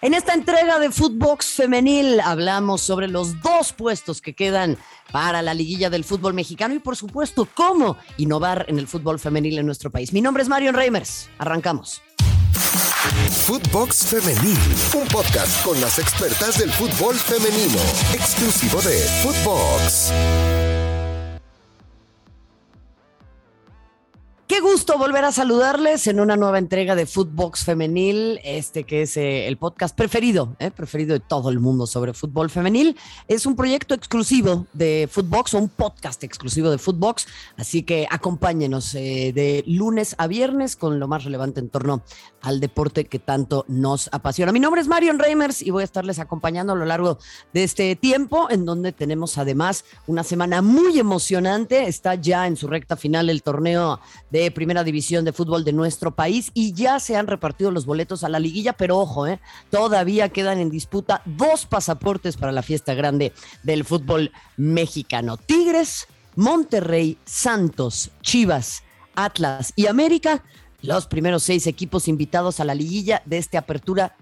En esta entrega de Footbox Femenil hablamos sobre los 2 puestos que quedan para la liguilla del fútbol mexicano y, por supuesto, cómo innovar en el fútbol femenil en nuestro país. Mi nombre es Marion Reimers. Arrancamos. Footbox Femenil, un podcast con las expertas del fútbol femenino, exclusivo de Footbox. Qué gusto volver a saludarles en una nueva entrega de Footbox Femenil, que es el podcast preferido de todo el mundo sobre fútbol femenil. Es un proyecto exclusivo de Footbox, o un podcast exclusivo de Footbox, así que acompáñenos de lunes a viernes con lo más relevante en torno al deporte que tanto nos apasiona. Mi nombre es Marion Reimers y voy a estarles acompañando a lo largo de este tiempo, en donde tenemos además una semana muy emocionante. Está ya en su recta final el torneo de Primera División de fútbol de nuestro país y ya se han repartido los boletos a la liguilla, pero ojo, todavía quedan en disputa 2 pasaportes para la fiesta grande del fútbol mexicano. Tigres, Monterrey, Santos, Chivas, Atlas y América, los primeros 6 equipos invitados a la liguilla de esta Apertura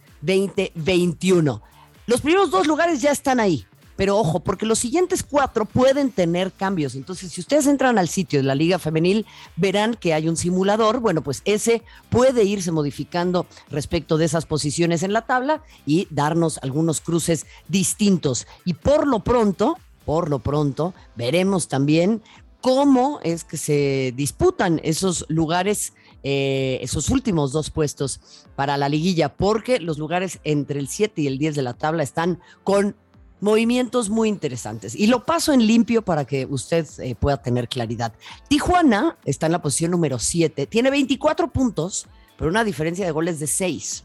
2021. Los primeros 2 lugares ya están ahí. Pero ojo, porque los siguientes 4 pueden tener cambios. Entonces, si ustedes entran al sitio de la Liga Femenil, verán que hay un simulador. Bueno, pues ese puede irse modificando respecto de esas posiciones en la tabla y darnos algunos cruces distintos. Y por lo pronto, veremos también cómo es que se disputan esos lugares, esos últimos 2 puestos para la liguilla, porque los lugares entre el 7 y el 10 de la tabla están con movimientos muy interesantes. Y lo paso en limpio para que usted pueda tener claridad. Tijuana está en la posición número 7, tiene 24 puntos, pero una diferencia de goles de 6.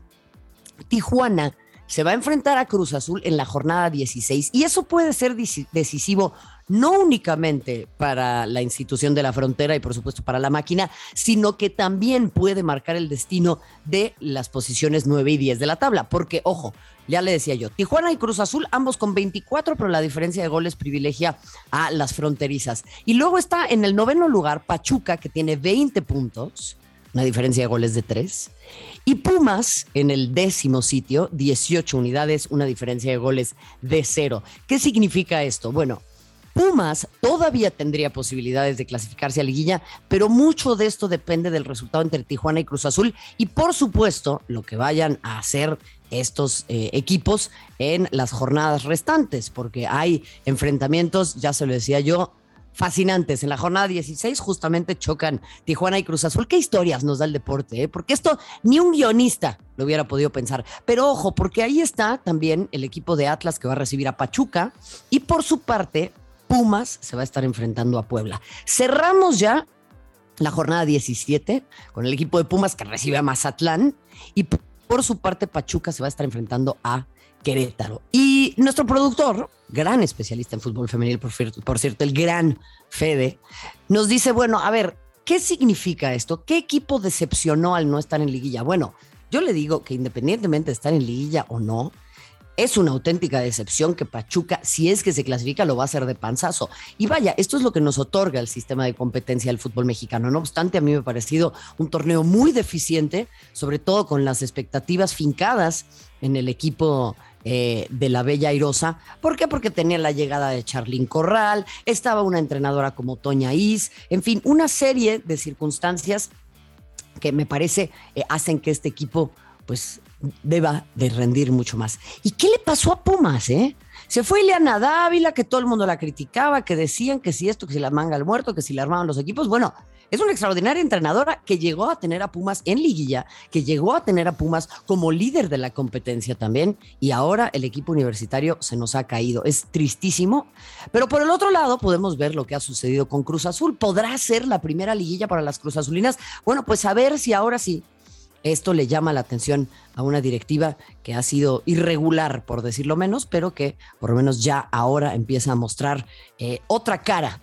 Tijuana se va a enfrentar a Cruz Azul en la jornada 16 y eso puede ser decisivo no únicamente para la institución de la frontera y por supuesto para la máquina, sino que también puede marcar el destino de las posiciones 9 y 10 de la tabla, porque ojo, ya le decía yo, Tijuana y Cruz Azul, ambos con 24, pero la diferencia de goles privilegia a las fronterizas. Y luego está en el 9º lugar Pachuca, que tiene 20 puntos, una diferencia de goles de 3. Y Pumas en el 10º sitio, 18 unidades, una diferencia de goles de 0. ¿Qué significa esto? Bueno, Pumas todavía tendría posibilidades de clasificarse a liguilla, pero mucho de esto depende del resultado entre Tijuana y Cruz Azul y por supuesto lo que vayan a hacer estos equipos en las jornadas restantes, porque hay enfrentamientos, ya se lo decía yo, fascinantes. En la jornada 16 justamente chocan Tijuana y Cruz Azul. ¿Qué historias nos da el deporte? Porque esto ni un guionista lo hubiera podido pensar. Pero ojo, porque ahí está también el equipo de Atlas que va a recibir a Pachuca y por su parte Pumas se va a estar enfrentando a Puebla. Cerramos ya la jornada 17 con el equipo de Pumas que recibe a Mazatlán y por su parte Pachuca se va a estar enfrentando a Querétaro. Y nuestro productor, gran especialista en fútbol femenil, por cierto, el gran Fede, nos dice, bueno, a ver, ¿qué significa esto? ¿Qué equipo decepcionó al no estar en liguilla? Bueno, yo le digo que independientemente de estar en liguilla o no, es una auténtica decepción que Pachuca, si es que se clasifica, lo va a hacer de panzazo. Y vaya, esto es lo que nos otorga el sistema de competencia del fútbol mexicano. No obstante, a mí me ha parecido un torneo muy deficiente, sobre todo con las expectativas fincadas en el equipo de la Bella Airosa. ¿Por qué? Porque tenía la llegada de Charlín Corral, estaba una entrenadora como Toña Is, en fin, una serie de circunstancias que me parece hacen que este equipo pues deba de rendir mucho más. ¿Y qué le pasó a Pumas, Se fue Ileana Dávila, que todo el mundo la criticaba, que decían que si esto, que si la manga al muerto, que si le armaban los equipos. Bueno, es una extraordinaria entrenadora que llegó a tener a Pumas en liguilla, que llegó a tener a Pumas como líder de la competencia también, y ahora el equipo universitario se nos ha caído. Es tristísimo, pero por el otro lado podemos ver lo que ha sucedido con Cruz Azul. ¿Podrá ser la primera liguilla para las Cruz Azulinas? Bueno, pues a ver si ahora sí esto le llama la atención a una directiva que ha sido irregular, por decirlo menos, pero que por lo menos ya ahora empieza a mostrar otra cara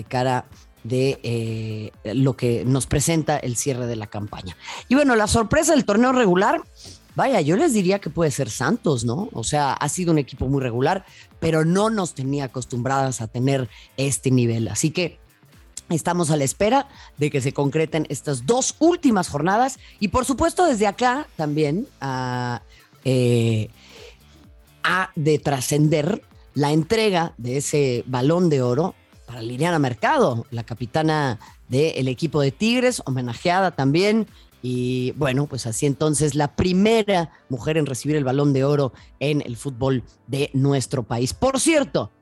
de lo que nos presenta el cierre de la campaña. Y bueno, la sorpresa del torneo regular, vaya, yo les diría que puede ser Santos, ¿no? O sea, ha sido un equipo muy regular, pero no nos tenía acostumbradas a tener este nivel. Así que estamos a la espera de que se concreten estas 2 últimas jornadas y por supuesto desde acá también ha de trascender la entrega de ese Balón de Oro para Liliana Mercado, la capitana del equipo de Tigres, homenajeada también. Y bueno, pues así entonces la primera mujer en recibir el Balón de Oro en el fútbol de nuestro país. Por cierto,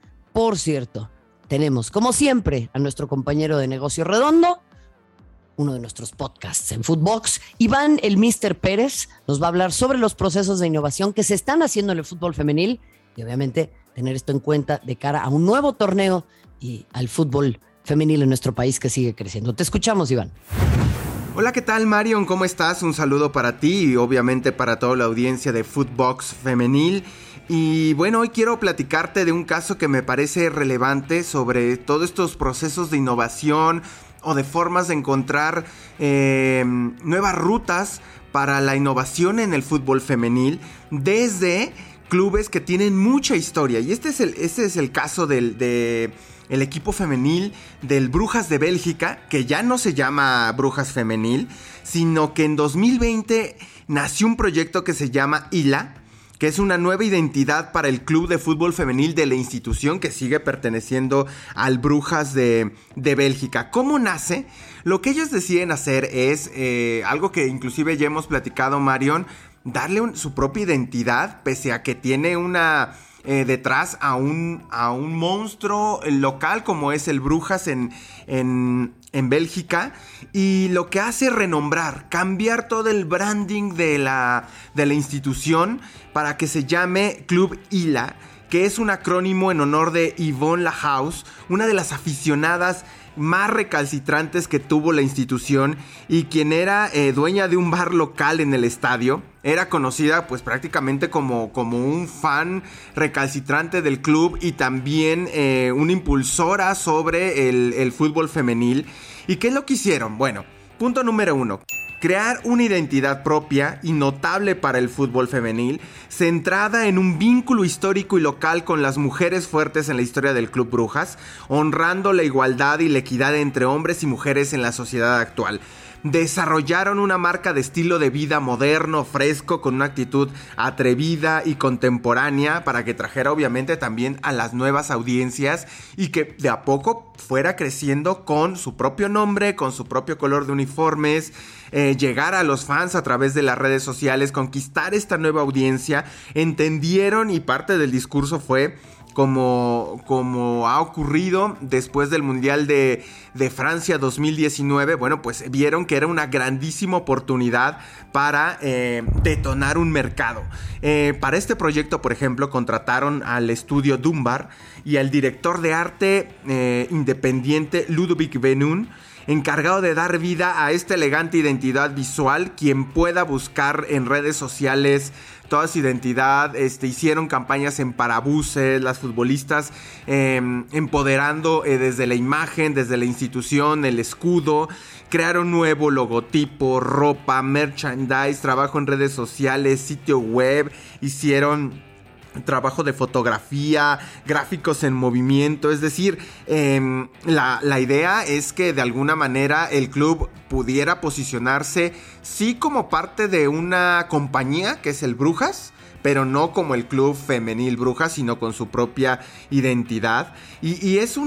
tenemos como siempre a nuestro compañero de Negocio Redondo, uno de nuestros podcasts en Footbox. Iván, el Mister Pérez, nos va a hablar sobre los procesos de innovación que se están haciendo en el fútbol femenil y obviamente tener esto en cuenta de cara a un nuevo torneo y al fútbol femenil en nuestro país que sigue creciendo. Te escuchamos, Iván. Hola, ¿qué tal, Marion? ¿Cómo estás? Un saludo para ti y obviamente para toda la audiencia de Footbox Femenil. Y bueno, hoy quiero platicarte de un caso que me parece relevante sobre todos estos procesos de innovación o de formas de encontrar nuevas rutas para la innovación en el fútbol femenil desde clubes que tienen mucha historia. Y este es el caso del equipo femenil del Brujas de Bélgica, que ya no se llama Brujas Femenil, sino que en 2020 nació un proyecto que se llama ILA, que es una nueva identidad para el club de fútbol femenil de la institución que sigue perteneciendo al Brujas de Bélgica. ¿Cómo nace? Lo que ellos deciden hacer es algo que inclusive ya hemos platicado, Marion, darle su propia identidad, pese a que tiene detrás a un monstruo local como es el Brujas en Bélgica, y lo que hace es renombrar, cambiar todo el branding de la institución para que se llame Club ILA, que es un acrónimo en honor de Yvonne Lahouse, una de las aficionadas más recalcitrantes que tuvo la institución y quien era dueña de un bar local en el estadio. Era conocida pues prácticamente como un fan recalcitrante del club y también una impulsora sobre el fútbol femenil. ¿Y qué es lo que hicieron? Bueno, punto número 1. Crear una identidad propia y notable para el fútbol femenil, centrada en un vínculo histórico y local con las mujeres fuertes en la historia del Club Brujas, honrando la igualdad y la equidad entre hombres y mujeres en la sociedad actual. Desarrollaron una marca de estilo de vida moderno, fresco, con una actitud atrevida y contemporánea para que trajera obviamente también a las nuevas audiencias y que de a poco fuera creciendo con su propio nombre, con su propio color de uniformes, llegar a los fans a través de las redes sociales, conquistar esta nueva audiencia. Entendieron, y parte del discurso fue como ha ocurrido después del Mundial de Francia 2019, bueno, pues vieron que era una grandísima oportunidad para detonar un mercado. Para este proyecto, por ejemplo, contrataron al estudio Dunbar y al director de arte independiente Ludovic Benun, encargado de dar vida a esta elegante identidad visual. Quien pueda buscar en redes sociales toda su identidad, hicieron campañas en parabuses, las futbolistas empoderando desde la imagen, desde la institución, el escudo, crearon nuevo logotipo, ropa, merchandise, trabajo en redes sociales, sitio web, hicieron trabajo de fotografía, gráficos en movimiento. Es decir, la idea es que de alguna manera el club pudiera posicionarse sí como parte de una compañía que es el Brujas, pero no como el club femenil Brujas, sino con su propia identidad. Y es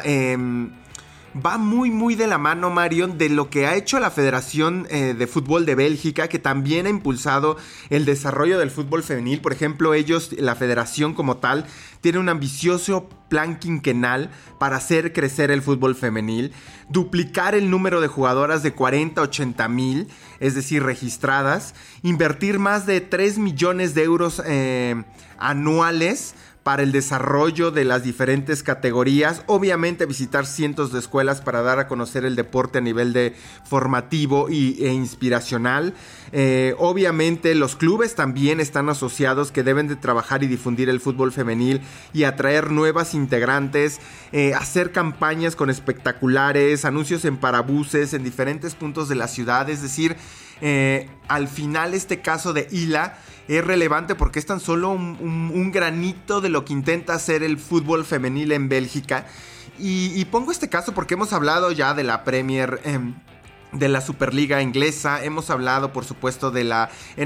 va muy de la mano, Marion, de lo que ha hecho la Federación de Fútbol de Bélgica, que también ha impulsado el desarrollo del fútbol femenil. Por ejemplo, la federación como tal, tiene un ambicioso plan quinquenal para hacer crecer el fútbol femenil, duplicar el número de jugadoras de 40 a 80 mil, es decir, registradas, invertir más de 3 millones de euros anuales para el desarrollo de las diferentes categorías, obviamente visitar cientos de escuelas para dar a conocer el deporte a nivel de formativo e inspiracional. Obviamente los clubes también están asociados, que deben de trabajar y difundir el fútbol femenil y atraer nuevas integrantes, hacer campañas con espectaculares, anuncios en parabuses en diferentes puntos de la ciudad. Es decir, al final este caso de ILA es relevante porque es tan solo un granito de lo que intenta hacer el fútbol femenil en Bélgica. Y pongo este caso porque hemos hablado ya de la Premier de la Superliga Inglesa, hemos hablado por supuesto de la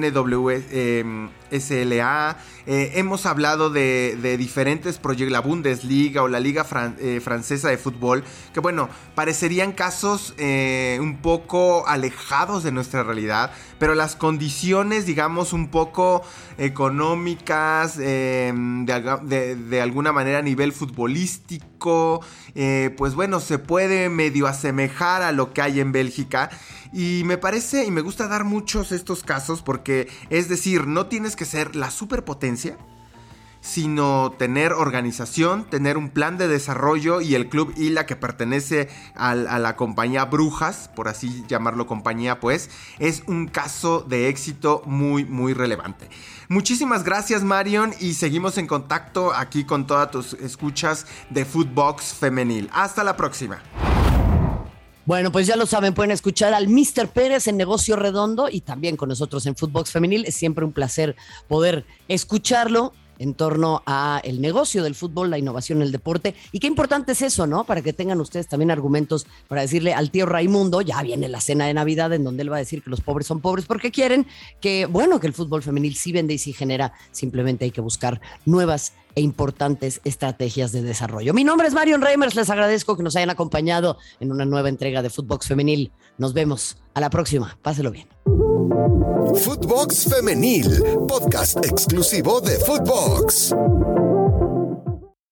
NWSLA, hemos hablado de diferentes proyectos, la Bundesliga o la Liga Francesa de Fútbol, que bueno, parecerían casos un poco alejados de nuestra realidad, pero las condiciones, digamos, un poco económicas, de alguna manera a nivel futbolístico, pues bueno, se puede medio asemejar a lo que hay en Bélgica. Y me parece y me gusta dar muchos estos casos porque, es decir, no tienes que ser la superpotencia, sino tener organización, tener un plan de desarrollo, y el Club ILA, que pertenece a la compañía Brujas, por así llamarlo compañía, pues, es un caso de éxito muy, muy relevante. Muchísimas gracias, Marion, y seguimos en contacto aquí con todas tus escuchas de Footbox Femenil. Hasta la próxima. Bueno, pues ya lo saben, pueden escuchar al Mr. Pérez en Negocio Redondo y también con nosotros en Footbox Femenil. Es siempre un placer poder escucharlo en torno a el negocio del fútbol, la innovación en el deporte. Y qué importante es eso, ¿no? Para que tengan ustedes también argumentos para decirle al tío Raimundo, ya viene la cena de Navidad en donde él va a decir que los pobres son pobres porque quieren que, bueno, que el fútbol femenil sí vende y sí genera. Simplemente hay que buscar nuevas e importantes estrategias de desarrollo. Mi nombre es Marion Reimers, les agradezco que nos hayan acompañado en una nueva entrega de Footbox Femenil. Nos vemos a la próxima, páselo bien. Footbox Femenil, podcast exclusivo de Footbox.